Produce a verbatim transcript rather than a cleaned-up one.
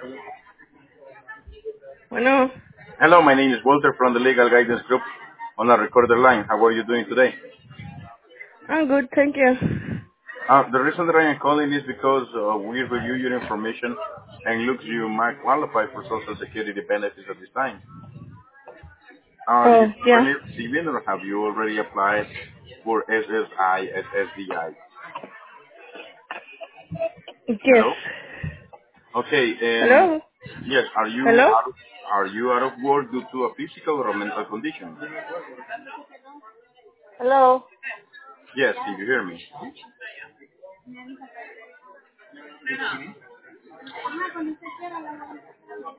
Bueno, Hello, my name is Walter from the Legal Guidance Group on a recorder line. How are you doing today? I'm good, thank you. Uh, the reason that I am calling is because uh, we review your information and looks you might qualify for Social Security benefits at this time. Are you Oh, yeah. currently receiving or have you already applied for S S I and S D I? Yes. Hello? Okay, and Hello? yes, are you Hello? out of, are you out of work due to a physical or a mental condition? Hello? Yes, can you hear me?